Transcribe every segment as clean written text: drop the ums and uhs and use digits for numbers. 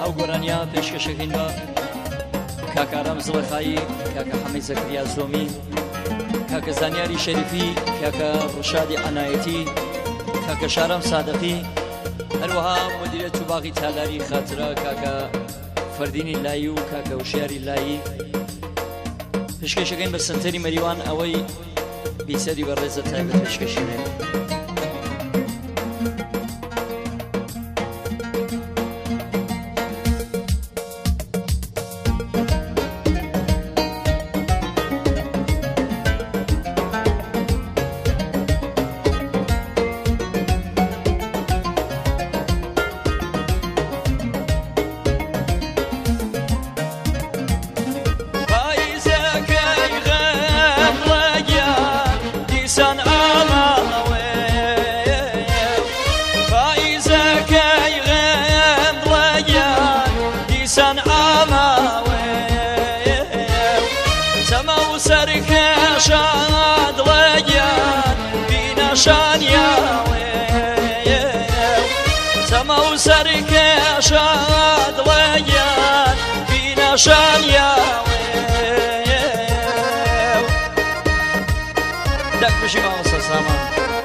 ئەو گۆرانیا پێشکەشەکەین بە کاکە ئارام زڵەخایی، کاکە حەمید زەکریا زۆمی، کاکە زانیاری شەریفی، کاکە ڕشادی عنایەتی، کاکە شارەم سادقی، هەروەها مدیرێت و باغی تالاری خاترە کاکە فەردینی لایی و کاکە وشیاری لایی. پێشکەشەکەین بە سنتەری مەریوان ئەوەی بیسەری بە ڕێزە تایبەت پێشکەشینێن. شاد لگیان بینشان یاوی تمو سرک شاد لگیان بینشان یاوی دک بشی مامسا سامان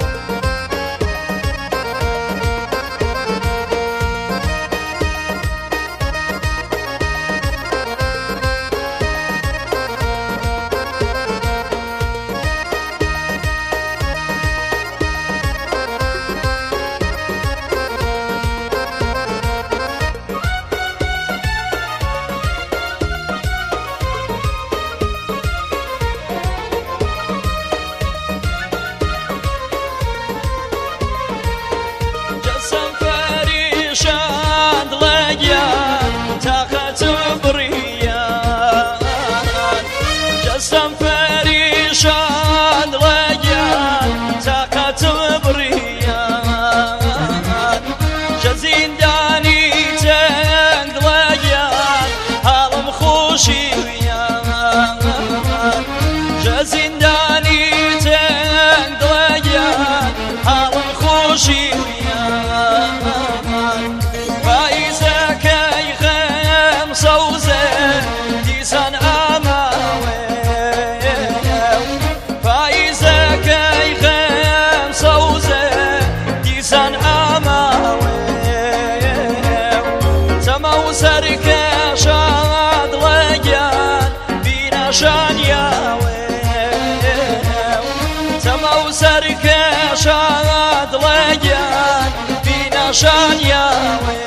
شاد لگیان بینشان یاوی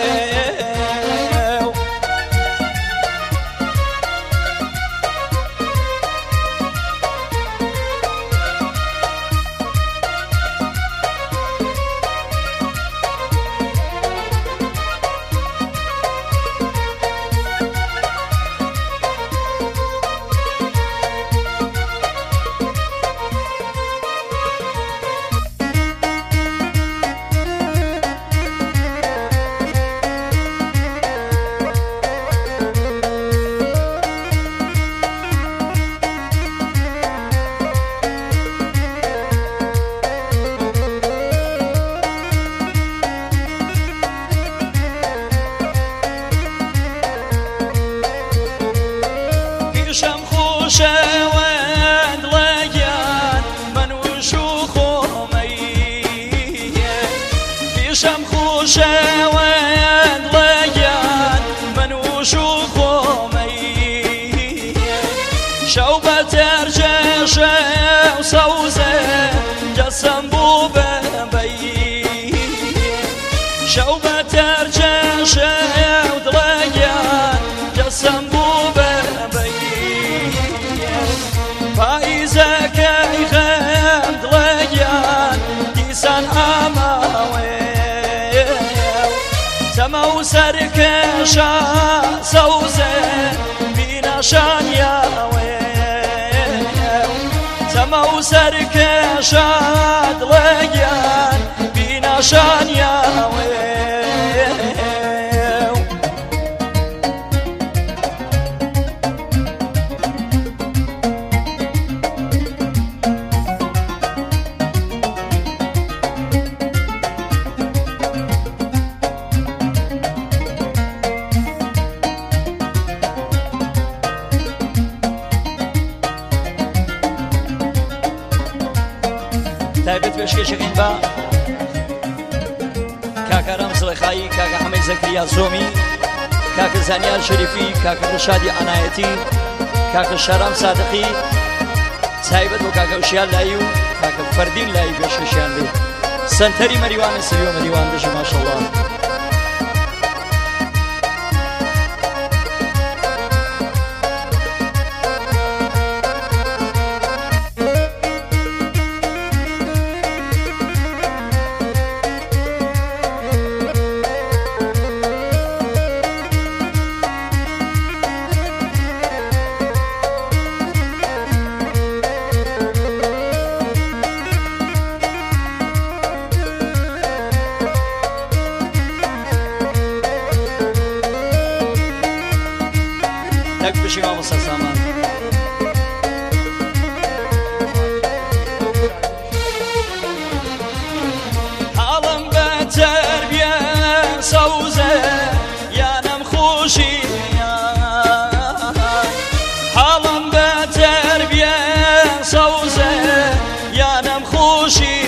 سرکشا سوزه بینشان یاوی تمو سرکشا دلگیان بینشان یاوی پێشکەشەکەین بە کاکە ڕەمزڵەخایی، کاکە حەمەی زەکریا زۆمی، کاکە زانیار شەریفی، کاکە ڕشادی ئەنایەتی، کاکە شارام سادقی، تایبەت بۆ کاکە وشیان لایی و کاکە فەردین لایی پێشکەشیان بێ. سەنتەری مەریوانە سەری و مەریوان دژی ماشەڵڵا. بشی مامۆستا سامان. حاڵم بە تەربیە سەوزە یانم خۆشی، حاڵم بە تەربیە سەوزە یانم خۆشی،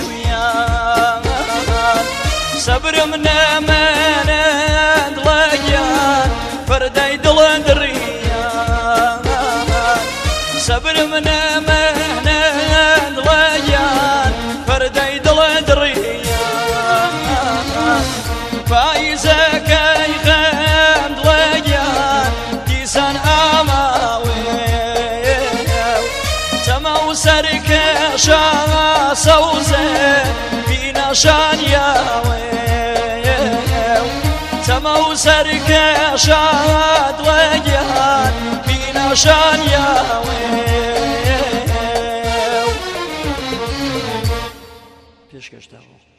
سەبرم نەمەنەند لەگیان فەردەی دڵەندڕی، سەبرم نەمەنەند لەگیان فەردەی دڵەندڕی، پاییزەکەی خەند لەگیان دیسان ئاماوێ، تەمە و سەرکەشە سەوزە بینەشانیاوێ، تەمە و سەرکەشەت لەگیان بینەشانیاوێ. پێشکەش داوە